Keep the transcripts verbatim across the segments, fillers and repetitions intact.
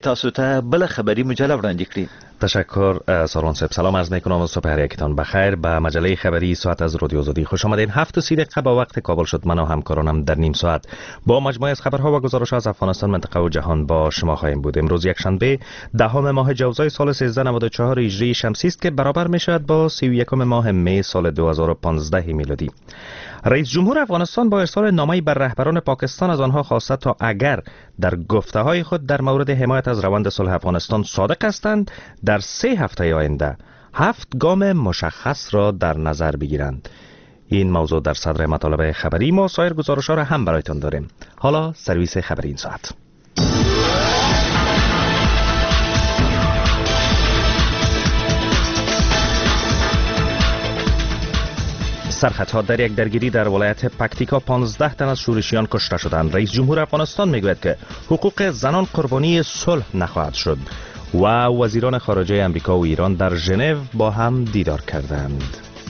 تاسو ته بل خبری مجله وړاندې کړي. تشکر سالون صاحب. سلام عرض میکنم. صبح هر یکتان بخیر. به مجله خبری ساعت از رادیو آزادی خوش آمدین. هفت و سی دقیقه با وقت کابل شد. من و همکارانم در نیم ساعت با مجموعه از خبرها و گزارش‌ها از افغانستان، منطقه و جهان با شما خواهیم بود. امروز یک شنبه دهم ماه جوزای سال سیزده نود و چهار هجری شمسی است که برابر میشود با سی و یکم ماه می سال دو هزار و پانزده میلادی. رئیس جمهور افغانستان با ارسال نامه‌ای بر رهبران پاکستان از آنها خواسته تا اگر در گفته‌های خود در مورد حمایت از روند صلح افغانستان صادق هستند، در سه هفته آینده هفت گام مشخص را در نظر بگیرند. این موضوع در صدر مطالب خبری ما. سایر گزارش‌ها را هم برایتان داریم. حالا سرویس خبری این ساعت. سرخطها در یک درگیری در ولایت پکتیکا پانزده تن از شورشیان کشته شدند. رئیس جمهور افغانستان میگوید که حقوق زنان قربانی صلح نخواهد شد و وزیران خارجه امریکا و ایران در ژنو با هم دیدار کردند.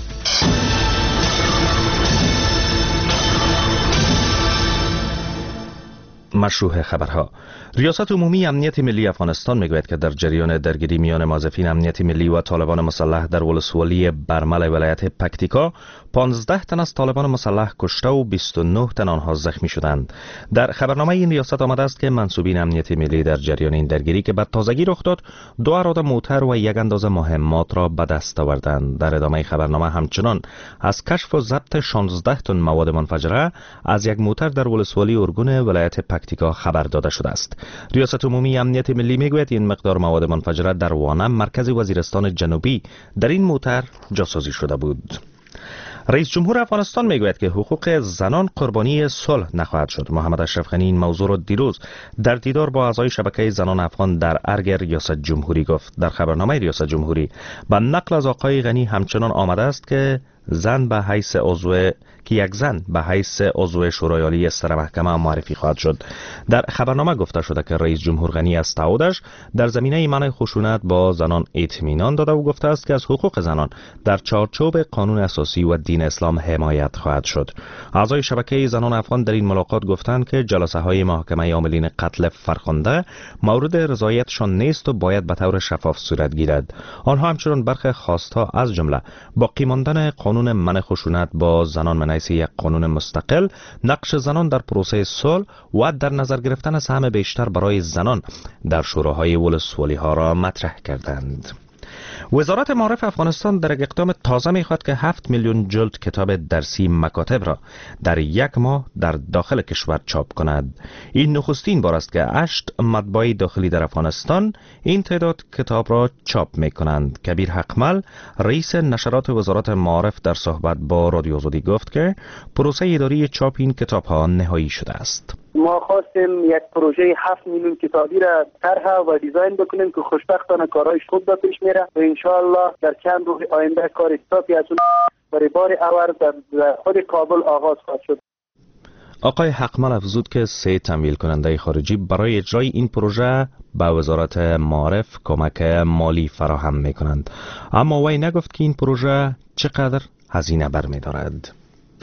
مشروع خبرها. ریاست عمومی امنیت ملی افغانستان میگوید که در جریان درگیری میان موظفین امنیت ملی و طالبان مسلح در ولسوالی برمل ولایت پکتیکا پانزده تن از طالبان مسلح کشته و بیست و نه تن آنها زخمی شدند. در خبرنامه این ریاست آمده است که منصوبین امنیت ملی در جریان این درگیری که به تازگی رخ داد دو اراده موتر و یک اندازه مهمات را به دست آوردند. در ادامه خبرنامه همچنان از کشف و ضبط شانزده تن مواد منفجره از یک موتر در ولسوالی ارگون ولایت پکتیکا خبر داده شده است. ریاست عمومی امنیت ملی میگوید این مقدار مواد منفجره در وانم مرکز وزیرستان جنوبی در این موتر جاسازی شده بود. رئیس جمهور افغانستان میگوید که حقوق زنان قربانی صلح نخواهد شد. محمد اشرف غنی این موضوع را دیروز در دیدار با اعضای شبکه زنان افغان در ارگ ریاست جمهوری گفت. در خبرنامه ریاست جمهوری به نقل از آقای غنی همچنان آمده است که زن به حیث عضو که یک زن به حیث عضو شورای عالی سر محکمه معرفی خواهد شد. در خبرنامه گفته شده که رئیس جمهور غنی از تعهدش در زمینه منع خشونت با زنان اطمینان داده و گفته است که از حقوق زنان در چارچوب قانون اساسی و دین اسلام حمایت خواهد شد. اعضای شبکه زنان افغان در این ملاقات گفتند که جلسه های محاکمه عاملین قتل فرخنده مورد رضایتشان نیست و باید به طور شفاف صورت گیرد. آنها همچنین برخی خواستها از جمله باقی ماندن قانون منع خشونت با زنان من حیث یک قانون مستقل، نقش زنان در پروسه صلح و در نظر گرفتن سهم بیشتر برای زنان در شوراهای ولسوالی ها را مطرح کردند. وزارت معارف افغانستان در یک اقدام تازه می‌خواهد که هفت میلیون جلد کتاب درسی مکاتب را در یک ماه در داخل کشور چاپ کند. این نخستین بار است که هشت مطبعه داخلی در افغانستان این تعداد کتاب را چاپ می‌کنند. کبیر حقمل رئیس نشرات وزارت معارف در صحبت با رادیو آزادی گفت که پروسه اداری چاپ این کتاب‌ها نهایی شده است. ما خواستیم یک پروژه هفت میلیون کتابی را طرح و دیزاین بکنیم که خوشبختانه کارهایش خوب به پیش میره و انشاءالله در چند روز آینده کار کتابی از اون برای بار اول در خود کابل آغاز خواهد شد. آقای حقمل افزود که سه تمویل کننده خارجی برای اجرای این پروژه به وزارت معارف کمک مالی فراهم میکنند، اما وی نگفت که این پروژه چقدر هزینه برمیدارد.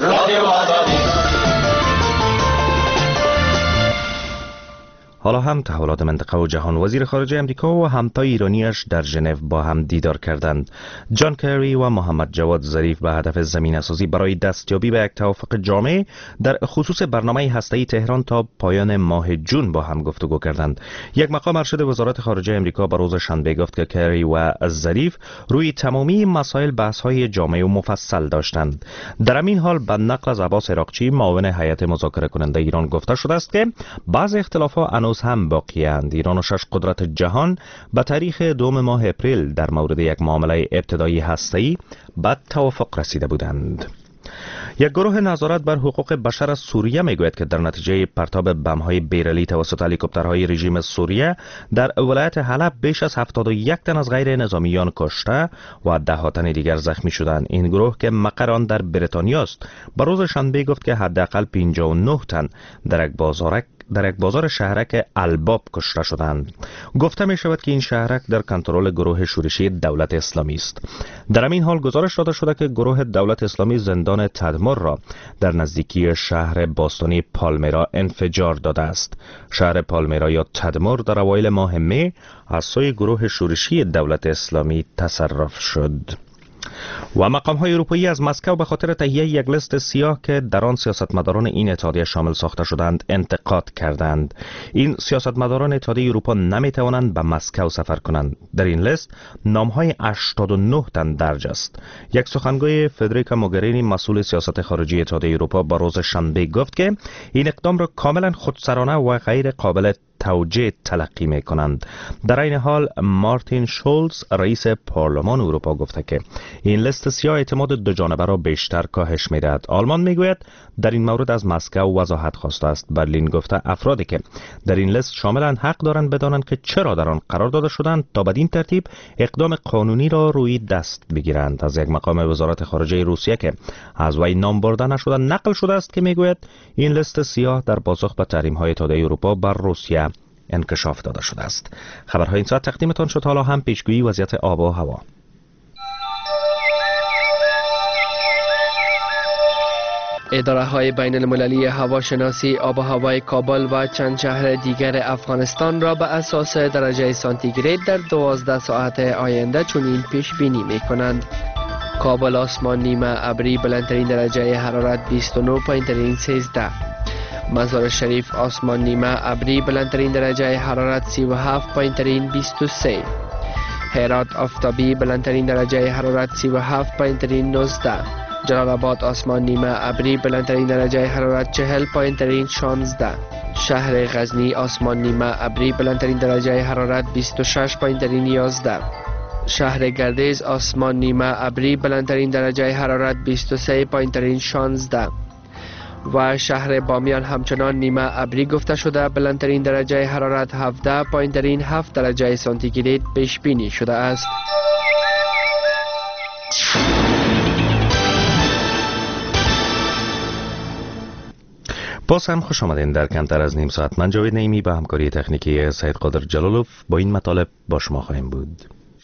حالا هم تحولات منطقه و جهان. وزیر خارجه امریکا و همتای ایرانیش در ژنو با هم دیدار کردند. جان کری و محمد جواد ظریف به هدف زمینه‌سازی برای دستیابی به یک توافق جامع در خصوص برنامه هسته‌ای تهران تا پایان ماه جون با هم گفتگو کردند. یک مقام ارشد وزارت خارجه امریکا به روز شنبه گفت که کری و ظریف روی تمامی مسائل بحث‌های جامع و مفصل داشتند. در همین حال به نقل از عباس عراقچی معاون هیئت مذاکره کننده ایران گفته شده است که بعض اختلافات هنوز هم باقی اند. ایران و شش قدرت جهان به تاریخ دوم ماه اپریل در مورد یک معامله ابتدایی هسته‌ای به توافق رسیده بودند. یک گروه نظارت بر حقوق بشر از سوریه میگوید که در نتیجه پرتاب بم‌های بیرلی توسط هلیکوپترهای رژیم سوریه در ولایت حلب بیش از هفتاد و یک تن از غیر نظامیان کشته و ده ها تن دیگر زخمی شدند. این گروه که مقر آن در بریتانیا است، به روز شنبه گفت که حداقل پنجاه و نه تن در یک بازارک در یک بازار شهرک الباب کشته شدند. گفته می شود که این شهرک در کنترل گروه شورشی دولت اسلامی است. در همین حال گزارش داده شده که گروه دولت اسلامی زندان تدمر را در نزدیکی شهر باستانی پالمیرا انفجار داده است. شهر پالمیرا یا تدمر در اوایل ماه می از سوی گروه شورشی دولت اسلامی تصرف شد. و مقام‌های اروپایی از مسکو به خاطر تهیه یک لیست سیاه که در آن سیاستمداران این اتحادیه شامل ساخته شدند انتقاد کردند. این سیاستمداران اتحادیه اروپا نمی‌توانند به مسکو سفر کنند. در این لیست نام‌های هشتاد و نه تن درج است. یک سخنگوی فدریکا موگرینی مسئول سیاست خارجی اتحادیه اروپا با روز شنبه گفت که این اقدام را کاملا خودسرانه و غیر قابل توجیه تلقی می کنند. در این حال مارتین شولز رئیس پارلمان اروپا گفته که این لیست سیاه اعتماد دو جانبه را بیشتر کاهش می دهد. آلمان می گوید در این مورد از مسکو وضاحت خواسته است. برلین گفته افرادی که در این لیست شاملند حق دارند بدانند که چرا در آن قرار داده شدند تا بدین ترتیب اقدام قانونی را روی دست بگیرند. از یک مقام وزارت خارجه روسیه که از وی نام برده نشده نقل شده است که می گوید این لیست سیاه در پاسخ به تحریم‌های اتحادیه اروپا بر روسیه انکشاف داده شده است. خبرهای این ساعت تقدیمتان شد. حالا هم پیشگویی وضعیت آب و هوا. اداره های بین المللی هواشناسی آب و هوای کابل و چند شهر دیگر افغانستان را به اساس درجه سانتیگراد در دوازده ساعت آینده چنین پیش بینی می کنند. کابل آسمان نیمه ابری بلندترین درجه حرارت بیست و نه پایین‌ترین سیزده. مزار شریف آسمان نیمه ابری بلندترین درجه حرارت سی و هفت پایین‌ترین بیست و سه. هرات آفتابی بلندترین درجه حرارت سی و هفت پایین‌ترین نوزده. جلال آباد آسمان نیمه ابری بلندترین درجه حرارت چهل پایین‌ترین شانزده. شهر غزنی آسمان نیمه ابری بلندترین درجه حرارت بیست و شش پایین‌ترین یازده. شهر گردیز آسمان نیمه ابری بلندترین درجه حرارت بیست و سه پایین‌ترین شانزده. و شهر بامیان همچنان نیمه ابری گفته شده بلندترین درجه حرارت هفده پایین‌ترین هفت درجه سانتیگراد پیش بینی شده است. باز هم خوش آمدین در کمتر از نیم ساعت. من جاوید نعیمی با همکاری تکنیکی سید قادر جلالوف با این مطالب با شما خواهیم بود.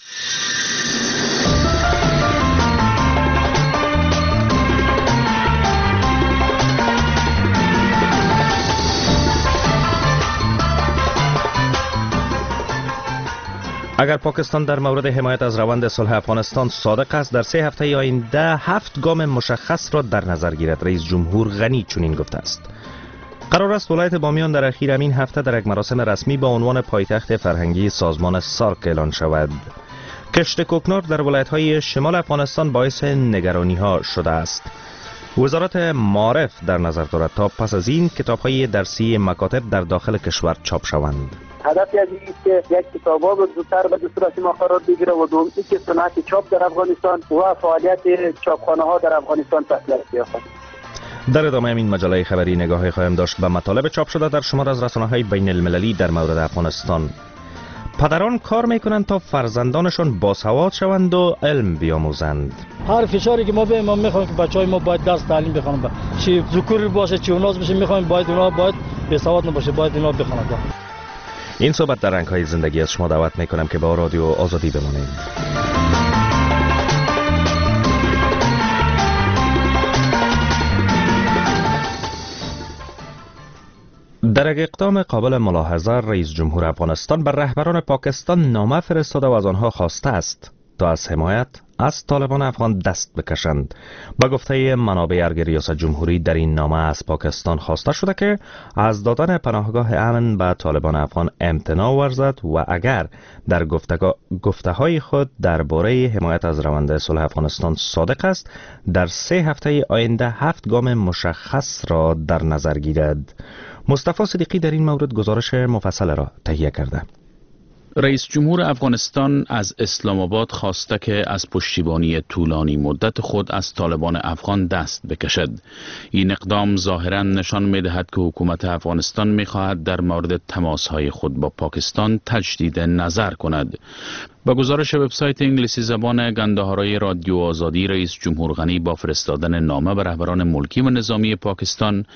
اگر پاکستان در مورد حمایت از روند صلح افغانستان صادق است، در سه هفته آینده هفت گام مشخص را در نظر گیرد. رئیس جمهور غنی چنین گفته است. قرار است ولایت بامیان در اخیر همین هفته در یک مراسم رسمی با عنوان پایتخت فرهنگی سازمان سارک اعلان شود. کشت کوکنار در ولایت‌های شمال افغانستان باعث نگرانی‌ها شده است. وزارت معارف در نظر دارد تا پس از این کتاب‌های درسی مکاتب در داخل کشور چاپ شوند. هدف از این است که یک کتاب‌ها به زودتر به دسترسی ما قرار بگیره و دوم اینکه صنعت چاپ در افغانستان و فعالیت چاپخانه‌ها در افغانستان تسلط یابد. در ادامه این مجله خبری نگاهی خواهیم داشت به مطالب چاپ شده در شمار از رسانه‌های بین المللی در مورد افغانستان. پدران کار میکنند تا فرزندانشان باسواد شوند و علم بیاموزند. هر فشاری که ما به ما میخوایم که بچهای ما باید درس تعلیم بخونن، چه ذکر باشه چه اوناس بشه، میخوایم باید اونا باید بسواد نباشه، باید اونا بخونن. این صحبت در رنگ‌های زندگی از شما دعوت میکنم که با رادیو آزادی بمانید. در یک اقدام قابل ملاحظه رئیس جمهور افغانستان بر رهبران پاکستان نامه فرستاده و از آنها خواسته است تا از حمایت از طالبان افغان دست بکشند. با گفته منابع ارگ ریاست جمهوری در این نامه از پاکستان خواسته شده که از دادن پناهگاه امن به طالبان افغان امتناع ورزد و اگر در گفته های خود درباره حمایت از روند صلح افغانستان صادق است، در سه هفته آینده هفت گام مشخص را در نظر گیرد. مصطفی صدیقی در این مورد گزارش مفصل را تهیه کرده. رئیس جمهور افغانستان از اسلام آباد خواسته که از پشتیبانی طولانی مدت خود از طالبان افغان دست بکشد. این اقدام ظاهراً نشان می‌دهد که حکومت افغانستان می‌خواهد در مورد تماس‌های خود با پاکستان تجدید نظر کند. با گزارش وبسایت انگلیسی زبان گندهارای رادیو آزادی، رئیس جمهور غنی با فرستادن نامه به رهبران ملکی و نظامی پاکستان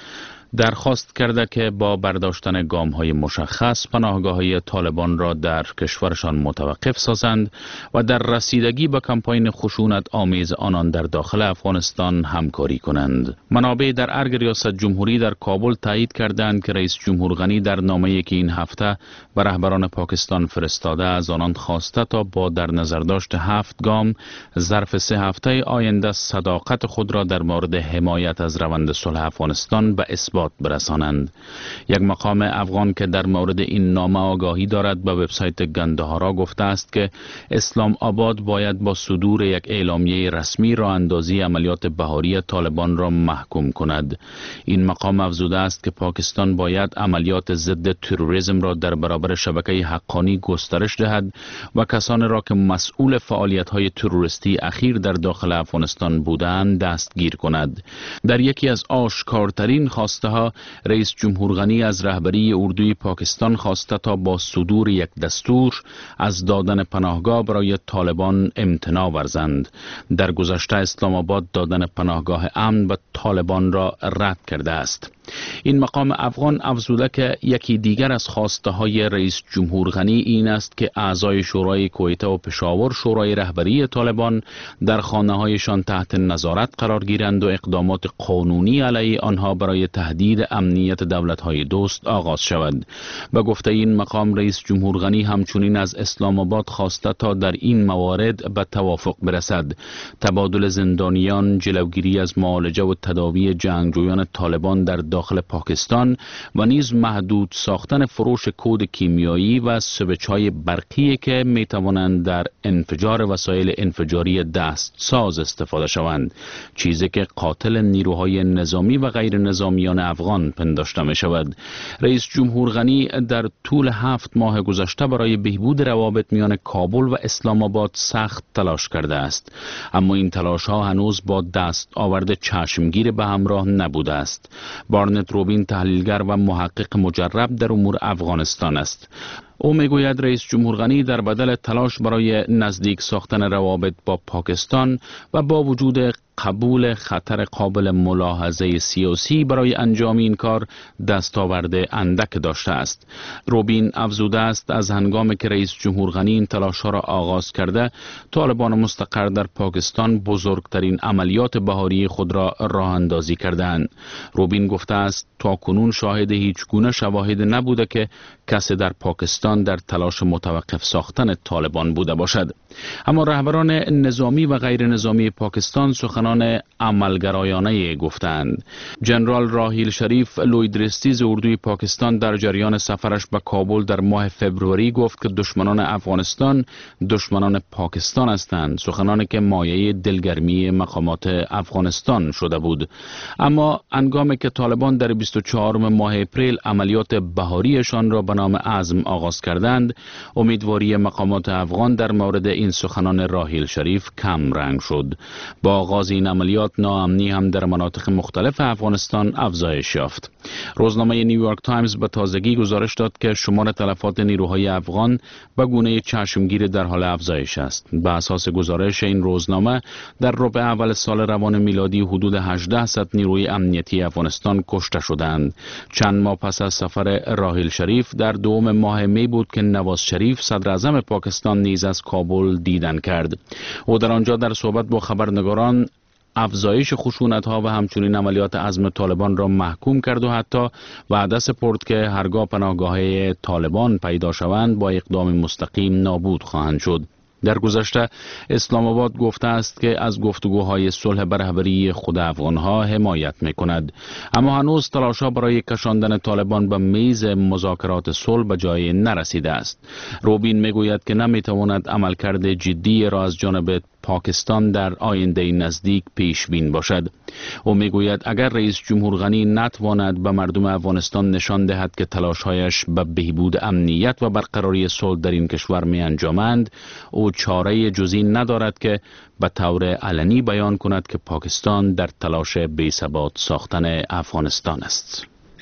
درخواست کرده که با برداشتن گام‌های مشخص پناهگاه‌های طالبان را در کشورشان متوقف سازند و در رسیدگی به کمپاین خشونت آمیز آنان در داخل افغانستان همکاری کنند. منابع در ارگ ریاست جمهوری در کابل تایید کردند که رئیس جمهور غنی در نامه‌ای که این هفته به رهبران پاکستان فرستاده از آنان خواسته تا با در نظر داشت هفت گام ظرف سه هفته آینده صداقت خود را در مورد حمایت از روند صلح افغانستان به اثبات برسانند. یک مقام افغان که در مورد این نامه آگاهی دارد به وبسایت گندهارا گفته است که اسلام آباد باید با صدور یک اعلامیه رسمی راه اندازی عملیات بهاری طالبان را محکوم کند. این مقام افزوده است که پاکستان باید عملیات ضد تروریسم را در برابر شبکه حقانی گسترش دهد و کسانی را که مسئول فعالیت‌های تروریستی اخیر در داخل افغانستان بودند دستگیر کند. در یکی از آشکارترین خواسته ها رئیس جمهور غنی از رهبری اردوی پاکستان خواسته تا با صدور یک دستور از دادن پناهگاه برای طالبان امتناع ورزند. در گذشته اسلام آباد دادن پناهگاه امن به طالبان را رد کرده است. این مقام افغان افزوده که یکی دیگر از خواسته های رئیس جمهور غنی این است که اعضای شورای کویته و پشاور شورای رهبری طالبان در خانه هایشان تحت نظارت قرار گیرند و اقدامات قانونی علیه آنها برای تهدید امنیت دولت های دوست آغاز شود. به گفته این مقام رئیس جمهور غنی همچنین از اسلام آباد خواسته تا در این موارد به توافق برسد. تبادل زندانیان، جلوگیری از معالجه و تداوی جنگجویان طالبان در داخل پاکستان و نیز محدود ساختن فروش کود کیمیایی و سویچ‌های برقی که می توانند در انفجار وسایل انفجاری دست ساز استفاده شوند، چیزی که قاتل نیروهای نظامی و غیر نظامیان افغان پنداشته می شود. رئیس جمهور غنی در طول هفت ماه گذشته برای بهبود روابط میان کابل و اسلام آباد سخت تلاش کرده است، اما این تلاش ها هنوز با دست آورد چشمگیر به همراه نبوده است. بارنت روبین تحلیلگر و محقق مجرب در امور افغانستان است. او میگوید رئیس جمهور غنی در بدل تلاش برای نزدیک ساختن روابط با پاکستان و با وجود قبول خطر قابل ملاحظه سیاسی برای انجام این کار دستاورد اندک داشته است. روبین افزوده است از هنگامی که رئیس جمهور غنی این تلاش‌ها را آغاز کرده، طالبان مستقر در پاکستان بزرگترین عملیات بهاری خود را راه اندازی کردند. روبین گفته است تا کنون شاهد هیچ گونه شواهد نبوده که کسی در پاکستان در تلاش متوقف ساختن طالبان بوده باشد. اما رهبران نظامی و غیر نظامی پاکستان سخنان عملگرایانه گفتند. جنرال راحیل شریف لویدرستیز اردوی پاکستان در جریان سفرش به کابل در ماه فبروری گفت که دشمنان افغانستان دشمنان پاکستان هستند، سخنانی که مایه دلگرمی مقامات افغانستان شده بود. اما هنگامی که طالبان در بیست و چهارم ماه اپریل عملیات بهاریشان را به نام عزم آغاز کردند، امیدواری مقامات افغان در مورد این سخنان راحیل شریف کم رنگ شد. با آغاز این عملیات ناامنی هم در مناطق مختلف افغانستان افزایش یافت. روزنامه نیویورک تایمز به تازگی گزارش داد که شمار تلفات نیروهای افغان به گونه چشمگیر در حال افزایش است. به اساس گزارش این روزنامه در ربع اول سال روان میلادی حدود هجده نیروی امنیتی افغانستان کشته شدند. چند ماه پس از سفر راحیل شریف در دوم ماه می بود که نواز شریف صدر اعظم پاکستان نیز از کابل دیدن کرد. او در آنجا در صحبت با خبرنگاران افزایش خشونت‌ها و همچنین عملیات عزم طالبان را محکوم کرد و حتی وعده سپرد که هرگاه پناهگاه‌های طالبان پیدا شوند با اقدام مستقیم نابود خواهند شد. در گذشته اسلام آباد گفته است که از گفتگوهای صلح به رهبری خود افغانها حمایت می‌کند، اما هنوز تلاش‌ها برای کشاندن طالبان به میز مذاکرات صلح به جای نرسیده است. روبین میگوید که نمی‌تواند عملکرد جدی را از جانب پاکستان در آینده نزدیک پیش بین باشد. او میگوید اگر رئیس جمهور غنی نتواند به مردم افغانستان نشان دهد که تلاش‌هایش به بهبود امنیت و برقراری صلح در این کشور می انجامند، او چاره جزی ندارد که به طور علنی بیان کند که پاکستان در تلاش بی‌ثبات ساختن افغانستان است.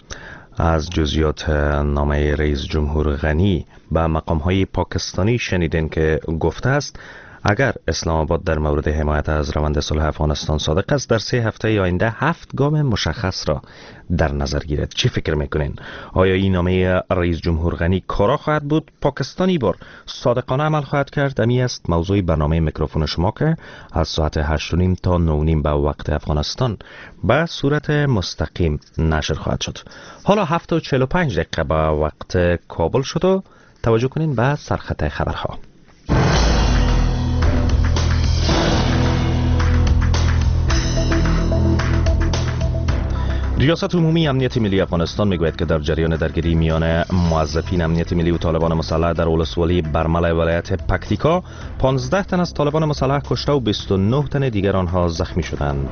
از جزئیات نامه رئیس جمهور غنی به مقام‌های پاکستانی شنیدین که گفته است اگر اسلام آباد در مورد حمایت از روند صلح افغانستان صادق است، در سه هفته آینده هفت گام مشخص را در نظر گیرد. چی فکر میکنین؟ آیا این نامه رئیس جمهور غنی کارا خواهد بود؟ پاکستانی بار صادقانه عمل خواهد کرد؟ امی است موضوع برنامه میکروفون شما که از ساعت هشت و نیم تا نه و نیم به وقت افغانستان به صورت مستقیم نشر خواهد شد. حالا هفت و چهل و پنج دقیقه به وقت کابل شد و توجه کنین به سرخط خبرها. ریاست عمومی امنیت ملی افغانستان میگوید که در جریان درگیری میان موظفین امنیت ملی و طالبان مسلح در ولسوالی برمل ولایت پکتیکا پانزده تن از طالبان مسلح کشته و بیست و نه تن دیگر آنها زخمی شدند.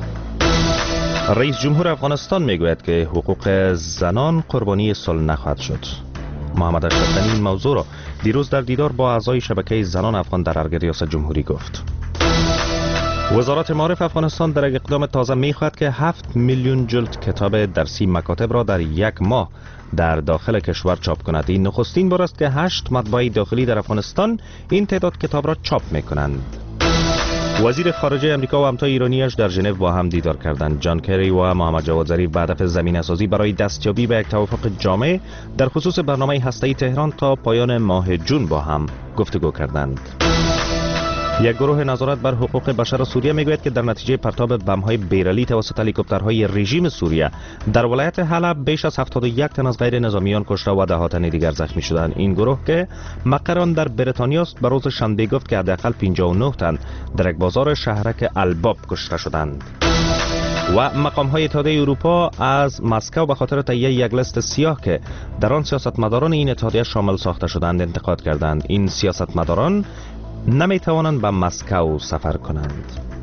رئیس جمهور افغانستان میگوید که حقوق زنان قربانی صلح نخواهد شد. محمد اشرف غنی این موضوع را دیروز در دیدار با اعضای شبکه زنان افغان در ارگ ریاست جمهوری گفت. وزارت معارف افغانستان در یک اقدام تازه می‌خواهد که هفت میلیون جلد کتاب درسی مکاتب را در یک ماه در داخل کشور چاپ کند. این نخستین بار است که هشت مطبعه داخلی در افغانستان این تعداد کتاب را چاپ می‌کنند. وزیر خارجه امریکا و همتای ایرانیش در ژنو با هم دیدار کردند. جان کری و محمد جواد ظریف به هدف زمینه‌سازی برای دستیابی به یک توافق جامع در خصوص برنامه هسته‌ای تهران تا پایان ماه جون با هم گفتگو کردند. یک گروه نظارت بر حقوق بشر سوریه میگوید که در نتیجه پرتاب بم‌های بیرلی توسط هلیکوپترهای رژیم سوریه در ولایت حلب بیش از هفتاد و یک تن از غیر نظامیان کشته و ده ها تن دیگر زخمی شدند. این گروه که مقر آن در بریتانیا است به روز شنبه گفت که حداقل پنجاه و نه تن در یک بازار شهرک الباب کشته شدند. و مقام‌های اتحادیه اروپا از مسکو به خاطر تهیه یک لیست سیاه که در آن سیاستمداران این اتحادیه شامل ساخته شدند انتقاد کردند. این سیاستمداران نمی توانند به مسکو سفر کنند.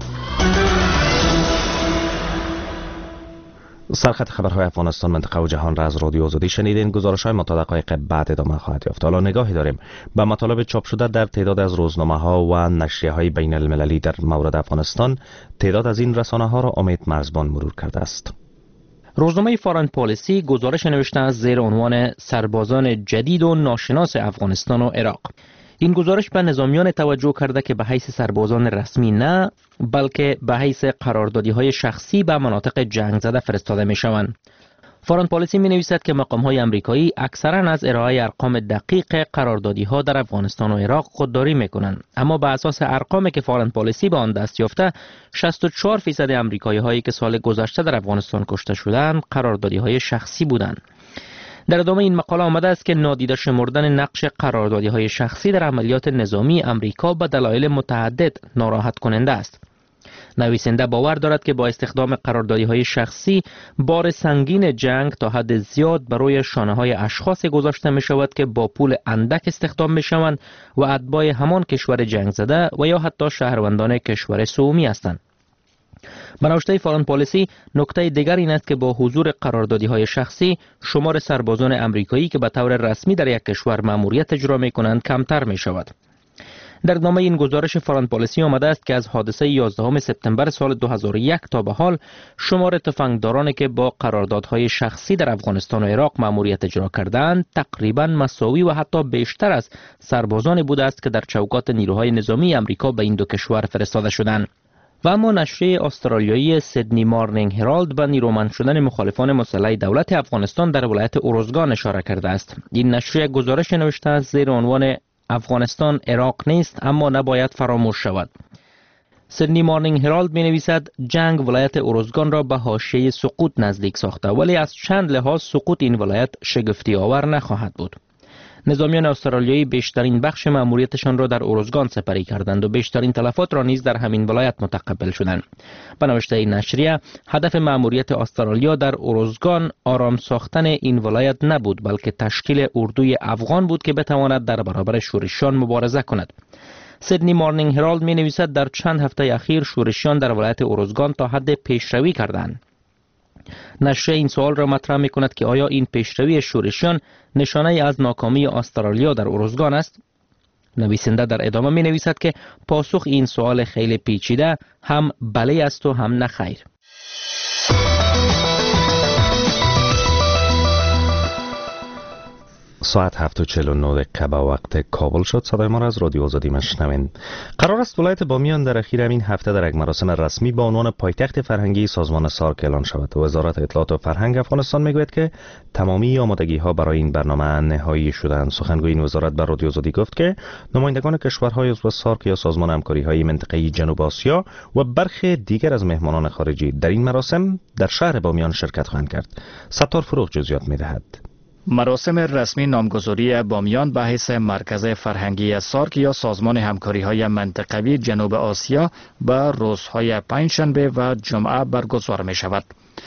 سرخط خبرهای افغانستان، منطقه و جهان را از رادیو آزادی شنیدین. گزارش‌های ما تا دقایق بعد ادامه خواهد یافت. حالا نگاهی داریم به مطالب چاپ شده در تعداد از روزنامه‌ها و نشریه‌های بین المللی در مورد افغانستان. تعداد از این رسانه‌ها را امید مرزبان مرور کرده است. روزنامه فارن پالیسی گزارش نوشته است زیر عنوان سربازان جدید و ناشناس افغانستان و عراق. این گزارش به نظامیان توجه کرده که به حیث سربازان رسمی نه بلکه به حیث قراردادی‌های شخصی به مناطق جنگ زده فرستاده می‌شوند. فارن پالیسی می‌نویسد که مقام‌های آمریکایی اکثراً از ارائه ارقام دقیق قراردادی‌ها در افغانستان و عراق خودداری می‌کنند، اما بر اساس ارقامی که فارن پالیسی به آن دست یافته شصت و چهار فیصد آمریکایی‌هایی که سال گذشته در افغانستان کشته شدند قراردادی‌های شخصی بودند. در ادامه این مقاله آمده است که نادیده شمردن نقش قراردادی‌های شخصی در عملیات نظامی امریکا به دلایل متعدد ناراحت کننده است. نویسنده باور دارد که با استخدام قراردادی‌های شخصی بار سنگین جنگ تا حد زیاد بر روی شانه‌های اشخاص گذاشته می‌شود که با پول اندک استخدام می‌شوند و اتباع همان کشور جنگ زده و یا حتی شهروندان کشور سومی هستند. به نوشته فارن پالیسی نکته دیگر این است که با حضور قراردادی‌های شخصی شمار سربازان امریکایی که به طور رسمی در یک کشور مأموریت اجرا می‌کنند کمتر می‌شود. در نامه این گزارش فارن پالیسی آمده است که از حادثه یازدهم سپتامبر سال دو هزار و یک تا به حال شمار تفنگدارانی که با قراردادهای شخصی در افغانستان و عراق مأموریت اجرا کردند تقریباً مساوی و حتی بیشتر از سربازانی بوده است که در چوکات نیروهای نظامی امریکا به این دو کشور فرستاده شدند. و اما نشریه استرالیایی سیدنی مارنینگ هرالد به نیرومند شدن مخالفان مسلح دولت افغانستان در ولایت اروزگان اشاره کرده است. این نشریه گزارش نوشته است زیر عنوان افغانستان عراق نیست اما نباید فراموش شود. سیدنی مارنینگ هرالد می نویسد جنگ ولایت اروزگان را به حاشیه سقوط نزدیک ساخته، ولی از چند لحاظ سقوط این ولایت شگفتی آور نخواهد بود. نظامیان استرالیایی بیشترین بخش مأموریتشان را در اروزگان سپری کردند و بیشترین تلفات را نیز در همین ولایت متقبل شدند. به نوشته این نشریه هدف مأموریت استرالیا در اروزگان آرام ساختن این ولایت نبود بلکه تشکیل اردوی افغان بود که بتواند در برابر شورشیان مبارزه کند. سیدنی مارنینگ هرالد می نویسد در چند هفته اخیر شورشیان در ولایت اروزگان تا حد پیشروی کردند. نشریه این سوال را مطرح می کند که آیا این پیشروی شورشیان نشانه از ناکامی استرالیا در اروزگان است؟ نویسنده در ادامه می نویسد که پاسخ این سوال خیلی پیچیده هم بله است و هم نه خیر. ساعت هفت و چهل و نه دقیقه به وقت کابل شد. صدای ما را از رادیو آزادی میشنوین. قرار است ولایت بامیان در اخیر همین هفته در یک مراسم رسمی با عنوان پایتخت فرهنگی سازمان سارک اعلان شود. وزارت اطلاعات و فرهنگ افغانستان میگوید که تمامی آمادگی ها برای این برنامه نهایی شدند. سخنگوی این وزارت بر رادیو آزادی گفت که نمایندگان کشورهای عضو سارک یا سازمان همکاری های منطقه‌ای جنوب آسیا و برخی دیگر از مهمانان خارجی در این مراسم در شهر بامیان شرکت خواهند کرد. ستار فروغ جزئیات می‌دهد. مراسم رسمی نامگذاری بامیان به حیث مرکز فرهنگی سارک یا سازمان همکاری‌های منطقوی جنوب آسیا به روزهای پنجشنبه و جمعه برگزار می شود.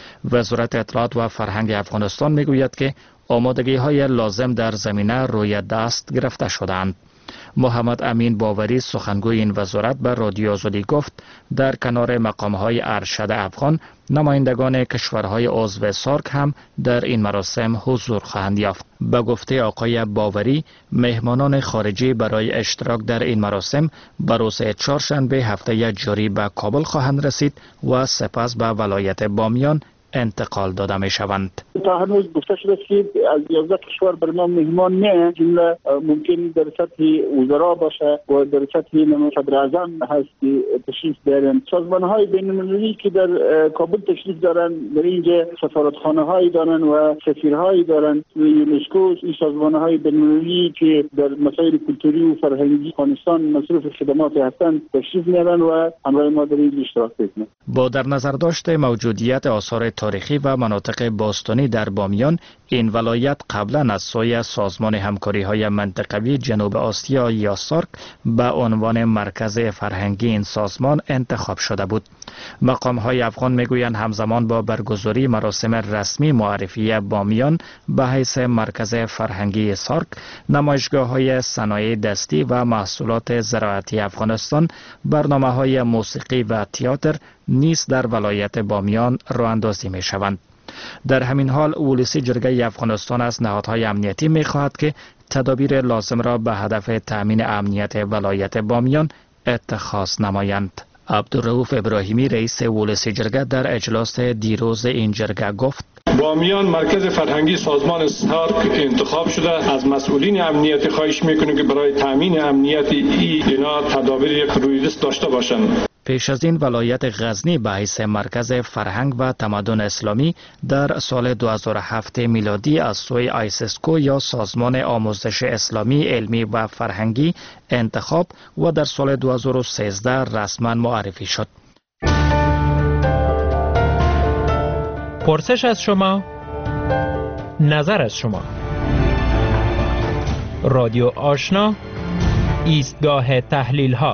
وزارت اطلاعات و فرهنگ افغانستان می گوید که آمادگی‌های لازم در زمینه روی دست گرفته شدند. محمد امین باوری سخنگوی این وزارت به رادیو آزادی گفت در کنار مقام‌های ارشد افغان نمایندگان کشورهای عضو سارک هم در این مراسم حضور خواهند یافت. به گفته آقای باوری مهمانان خارجی برای اشتراک در این مراسم به روز چهارشنبه هفته جاری به کابل خواهند رسید و سپس به ولایت بامیان انتقال داده می شوند. تا هنوز گفته شده که از یازده کشور بر ما مهمان نه، جمله ممکن در سطح وزرا باشه و در سطح صدر اعظم هست که تشریف دارن. سازمان های بین المللی که در کابل تشریف دارن، در اینجا سفارتخانه هایی دارن و سفیرهایی دارن. یونسکو، این سازمان های بین المللی که در مسائل کلتوری و فرهنگی افغانستان مصروف خدمات هستند تشریف میارن و همراه ما در این اشتراک میکنن. با در نظر داشته موجودیت آثار تاریخی و مناطق باستانی در بامیان، این ولایت قبلا از سوی سازمان همکاری‌های منطقوی جنوب آسیا یا سارک به عنوان مرکز فرهنگی این سازمان انتخاب شده بود. مقام‌های افغان میگویند همزمان با برگزاری مراسم رسمی معرفی بامیان به حیث مرکز فرهنگی سارک، نمایشگاه‌های صنایع دستی و محصولات زراعتی افغانستان، برنامه‌های موسیقی و تئاتر نیز در ولایت بامیان راه اندازی می شوند. در همین حال ولسی جرگه افغانستان از نهادهای امنیتی می خواهد که تدابیر لازم را به هدف تأمین امنیت ولایت بامیان اتخاذ نمایند. عبدالرؤوف ابراهیمی رئیس ولسی جرگه در اجلاس دیروز این جرگه گفت: بامیان مرکز فرهنگی سازمان سارک انتخاب شده. از مسئولین امنیتی خواهش میکنیم که برای تامین امنیت اینا تدابیر روی دست داشته باشند. پیش از این ولایت غزنی به حیث مرکز فرهنگ و تمدن اسلامی در سال دو هزار و هفت میلادی از سوی آیسسکو یا سازمان آموزش اسلامی علمی و فرهنگی انتخاب و در سال دو هزار و سیزده رسما معرفی شد. پرسش از شما، نظر از شما. رادیو آشنا، ایستگاه تحلیل ها.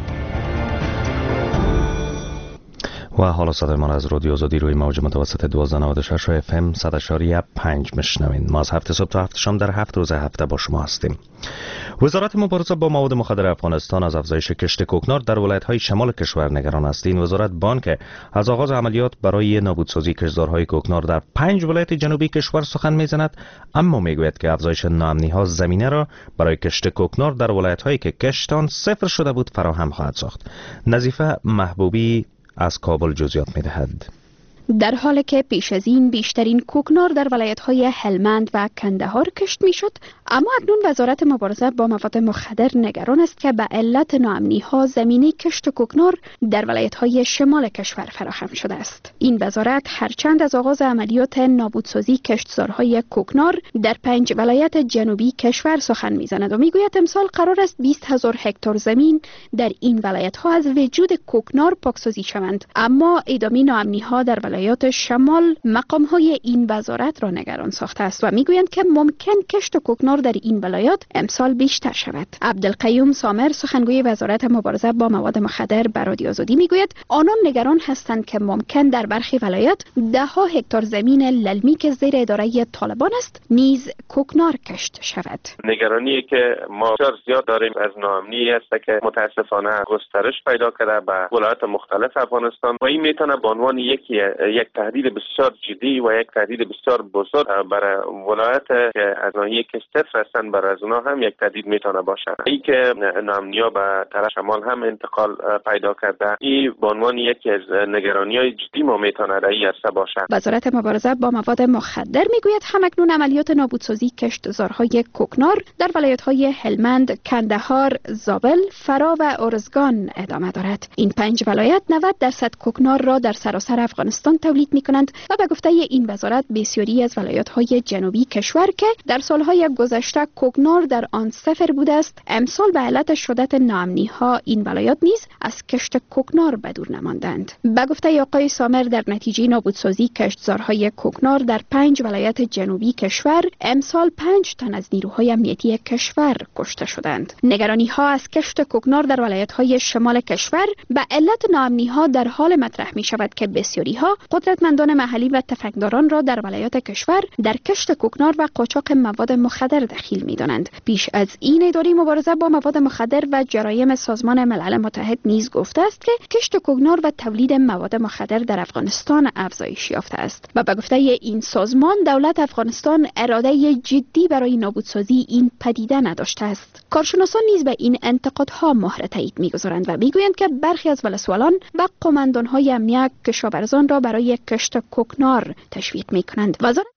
و حالا صدای ما از رادیو آزادی روی موج متوسط دوازده نود و شش اف ام صد اشاری پنج میشنوین. ما از هفته صبح تا هفته شام در هفت روز هفته با شما هستیم. وزارت مبارزه با مواد مخدر افغانستان از افزایش کشت کوکنار در ولایت‌های شمال کشور نگران است. این وزارت بانک از آغاز عملیات برای نابودسازی کشتزارهای کوکنار در پنج ولایت جنوبی کشور سخن میزند، اما میگوید که افزایش ناامنی‌ها زمینه را برای کشت کوکنار در ولایت‌هایی که کشتان صفر شده بود فراهم خواهد ساخت. نظیفه محبوبی از کابل جزئیات می‌دهد. در حالی که پیش از این بیشترین کوکنار در ولایت‌های هلمند و کندهار کشت می‌شد، اما اکنون وزارت مبارزه با مواد مخدر نگران است که به علت ناامنی‌ها زمینه کشت کوکنار در ولایت‌های شمال کشور فراهم شده است. این وزارت هرچند از آغاز عملیات نابودسازی کشتزارهای کوکنار در پنج ولایت جنوبی کشور سخن می‌زند و می‌گوید امسال قرار است بیست هزار هکتار زمین در این ولایت‌ها از وجود کوکنار پاکسازی شوند، اما ادامه ناامنی‌ها در ولایات شمال مقام‌های این وزارت را نگران ساخته است و می‌گویند که ممکن کشت کوکنار در این ولایات امسال بیشتر شود. عبدالقیوم سامر سخنگوی وزارت مبارزه با مواد مخدر به رادیو آزادی می‌گوید آنان نگران هستند که ممکن در برخی ولایات ده ها هکتار زمین للمی که زیر اداره طالبان است نیز کوکنار کشت شود. نگرانی که ما زیاد داریم از ناامنی است که متاسفانه گسترش پیدا کرده به ولایات مختلف افغانستان و این میتونه به عنوان یکی یک تهدید بسیار جدی و یک تهدید بسیار بزرگ برای ولایت که از ناحیه کشتف هستند، برای از اونها هم یک تهدید میتونه باشه. این که ناامنی‌ها به طرف شمال هم انتقال پیدا کرده، این به عنوان یکی از نگرانی‌های جدی ما میتونه در این عرصه باشه. وزارت مبارزه با مواد مخدر میگوید همکنون عملیات نابودسازی کشتزارهای کوکنار در ولایت‌های هلمند، کندهار، زابل، فرا و ارزگان ادامه دارد. این پنج ولایت نود درصد کوکنار را در سراسر افغانستان تولید می‌کنند و به گفته این وزارت بسیاری از ولایت‌های جنوبی کشور که در سالهای گذشته کوکنار در آن صفر بوده است، امسال به علت شدت ناامنی‌ها این ولایات نیز از کشت کوکنار به دور نماندند. به گفته آقای سامر، در نتیجه نابودسازی کشتزارهای کوکنار در پنج ولایت جنوبی کشور امسال پنج تن از نیروهای امنیتی کشور کشته شدند. نگرانی‌ها از کشت کوکنار در ولایت‌های شمال کشور به علت ناامنی‌ها در حال مطرح می‌شود که بسیاری‌ها قدرتمندان محلی و تفنگداران را در ولایات کشور در کشت کوکنار و قاچاق مواد مخدر دخیل می‌دانند. پیش از این اداره مبارزه با مواد مخدر و جرایم سازمان ملل متحد نیز گفته است که کشت کوکنار و تولید مواد مخدر در افغانستان افزایش یافته است و به گفته این سازمان دولت افغانستان اراده جدی برای نابودسازی این پدیده نداشته است. کارشناسان نیز به این انتقادها مهر تایید می‌گذارند و می‌گویند که برخی از ولسوالان و قماندان‌های امنیت کشاورزان را برای کشت کوکنار تشویق می‌کنند. وزارت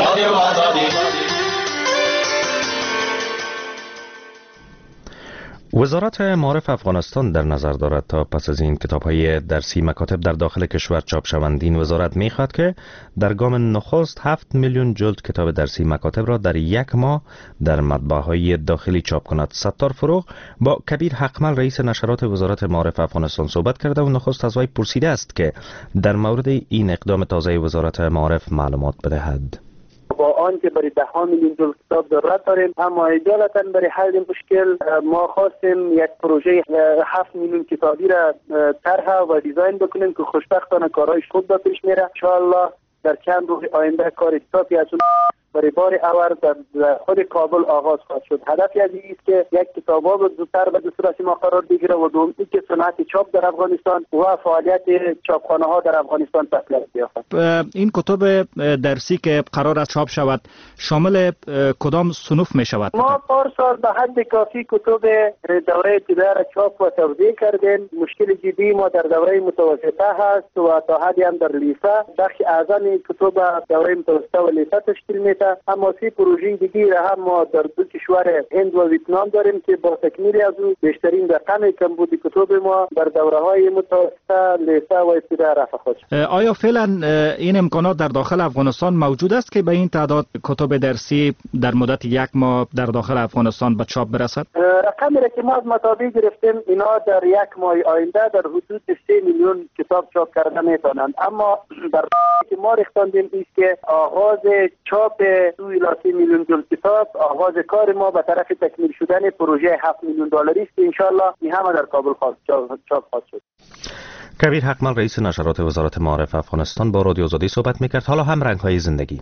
وزارت معارف افغانستان در نظر دارد تا پس از این کتاب‌های درسی مکاتب در داخل کشور چاپ شوند. این وزارت می‌خواهد که در گام نخست هفت میلیون جلد کتاب درسی مکاتب را در یک ماه در مطبعه‌های داخلی چاپ کند. ستار فروغ با کبیر حقمل رئیس نشرات وزارت معارف افغانستان صحبت کرده و نخست از وی پرسیده است که در مورد این اقدام تازه وزارت معارف معلومات بدهد. با آنکه برای ده ها میلیون جلد کتاب ضرورت داریم، اما اجالتا برای حل مشکل ما خواستیم یک پروژه هفت میلیون کتابی را طرح و دیزاین بکنیم که خوشبختانه کارهایش خوب به پیش میره. ان شاء الله در چند روز آینده کار کتابی از اون برای بار اول در خود کابل آغاز خواهد شد. هدفی از این است که یک کتابا به زودتر به صورت ما قرار بگیره و دوم اینکه صنعت چاپ در افغانستان و فعالیت چاپخانه ها در افغانستان تقویت یافت. این کتب درسی که قرار است چاپ شود شامل کدام صنوف می شود؟ ما پارسال به حد کافی کتب دوره ابتدایی را چاپ و توزیع کردیم. مشکل جدی ما در دوره متوسطه هست و تا حدی هم در لیسه. بخش اعظم کتب دوره متوسطه و لیسه تشکیل می اما سی پروژه دیگه را هم ما در دو کشور هند و ویتنام داریم که با تکمیل از او بیشترین رقم کمبود کتب ما در دوره‌های متوسطه، لیسه و ابتدایی رفع خواهد شد. آیا فعلا این امکانات در داخل افغانستان موجود است که به این تعداد کتب درسی در مدت یک ماه در داخل افغانستان به چاپ برسد؟ رقمی را که ما از مطابع گرفتیم اینا در یک ماه آینده در حدود سه میلیون کتاب چاپ کرده میتونند، اما در که ما رختاندیم است که آغاز چاپ دوی لاسی میلیون جلد کتاب آغاز کار ما به طرف تکمیل شدن پروژه هفت میلیون دلاری است که انشالله این همه در کابل خواهد چاپ خواهد شد. کبیر حقمل رئیس نشرات وزارت معارف افغانستان با رادیو آزادی صحبت میکرد. حالا هم رنگ‌های زندگی.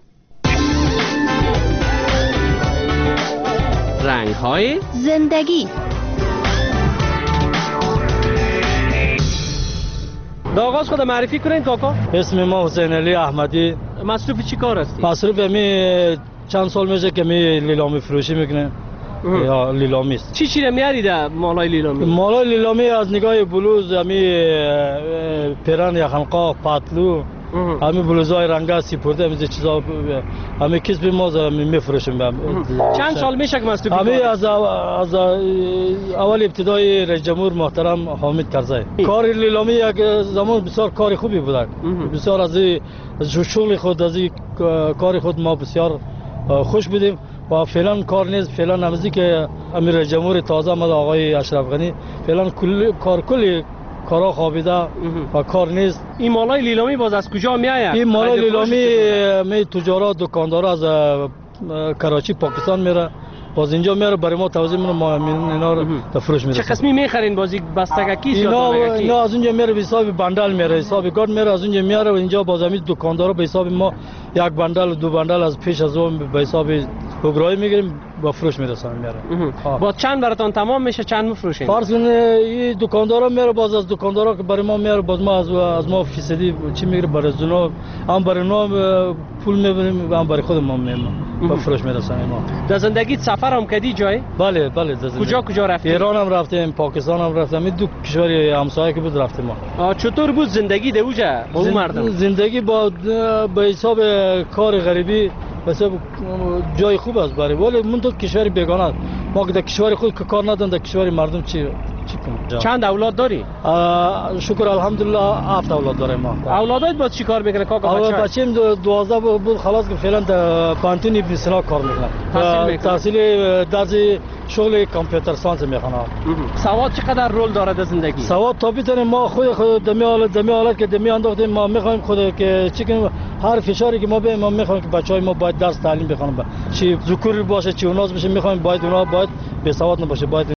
رنگ‌های زندگی. آغاز خود معرفی کنین کاکا. اسم ما حسین علی احمدی. مصروف چی کار هستی؟ مصروف می چند سال میشه که می لیلامی فروشی میکنه. یا لیلامی است. چی چی میاری در مالای لیلامی؟ مالای لیلامی از نگاه بلوز، می پیرن یا خنقا، پاتلو، همین بلوزهای رنگا سیپرده همین چیزا همین کسب ما میفروشیم. چند سال میشه که مصروف؟ همین از از اول ابتدای رئیس جمهور محترم حامد کرزی. کار لیلامی یک زمان بسیار کار خوبی بود. بسیار از شغل خود از کار خود ما بسیار خوش بودیم و فعلا کار نیست. فعلا نمازی که امیر رئیس جمهور تازه آمد آقای اشرف غنی فعلا کل کار کلی کارا خوابیده و کار نیست. این مالای لیلامی باز از کجا میآید؟ این مالای لیلامی می تجارت دکاندارا از کراچی پاکستان میره باز اینجا میاره برای ما توزیع میکنه ما اینا رو تفروش میرسه. چه قسمی میخرین بازی بستگی یا دانگکی؟ اینا از اونجا میاره به حساب بندل میاره، حساب گارد میاره از اونجا میاره و اینجا باز همین دکاندارا به حساب ما یک بندل دو بندل از پیش از اون به حساب اوگرایی میگیریم با فروش میرسونیم میاره. با چند براتون تمام میشه چند میفروشین؟ فرض کنید این دکاندارا میاره باز از دکاندارا که برای ما میاره باز ما از از ما فیصدی چی میگیره برای زنا هم برای نو پول میبریم هم برای خود ما میمون با فروش میرسونیم ما. در زندگی سفر هم کردی جای؟ بله بله در زندگی. کجا کجا رفتی؟ ایران هم رفتیم، پاکستان هم رفتیم، این دو کشور همسایه که بود رفتیم ما. چطور بود زندگی در اوجا با اون مردم؟ زندگی با به حساب کار غریبی مثلا جای خوب است برای ولی من تو کشور بیگانه است. ما که در کشور خود که کار ندارم در کشور مردم چی چی کنم؟ چند اولاد داری؟ شکر الحمدلله هفت اولاد داریم ما. اولادت با چی کار میکنه کاکا بچه؟ بچه‌م دوازده بود خلاص که فعلا در پانتون ابن سینا کار میکنه. تحصیل تحصیل درس شغل کامپیوتر ساینس میخونه. سواد چقدر رول داره در زندگی؟ سواد تا بیتونه ما خود خود دمی حالت دمی حالت که دمی انداختیم ما میخوایم خود که چی کنیم هر فشاری که ما به ما میخوایم که بچهای ما باید درس تعلیم بخونن چی ذکر باشه چی اوناس بشه میخوایم باید اونا باید به سواد نباشه باید